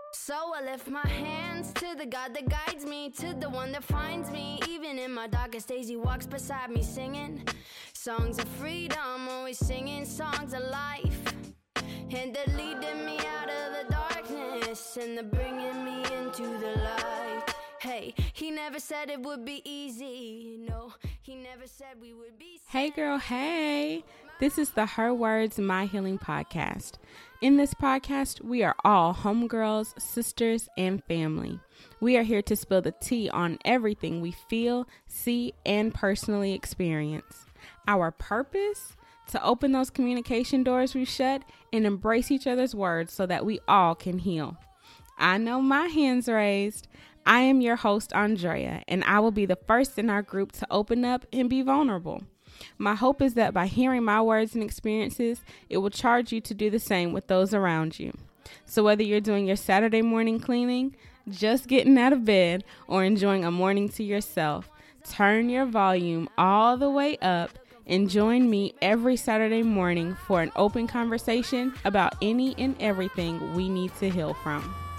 So I lift my hands to the God that guides me, to the one that finds me. Even in my darkest days, he walks beside me singing songs of freedom, always singing songs of life. And they're leading me out of the darkness, and they're bringing me into the light. Hey, he never said it would be easy. No, he never said we would be sad. Hey girl, hey. This is the Her Words, My Healing podcast. In this podcast, we are all homegirls, sisters, and family. We are here to spill the tea on everything we feel, see, and personally experience. Our purpose? To open those communication doors we've shut and embrace each other's words so that we all can heal. I know my hand's raised. I am your host, Andrea, and I will be the first in our group to open up and be vulnerable. My hope is that by hearing my words and experiences, it will charge you to do the same with those around you. So whether you're doing your Saturday morning cleaning, just getting out of bed, or enjoying a morning to yourself, turn your volume all the way up and join me every Saturday morning for an open conversation about any and everything we need to heal from.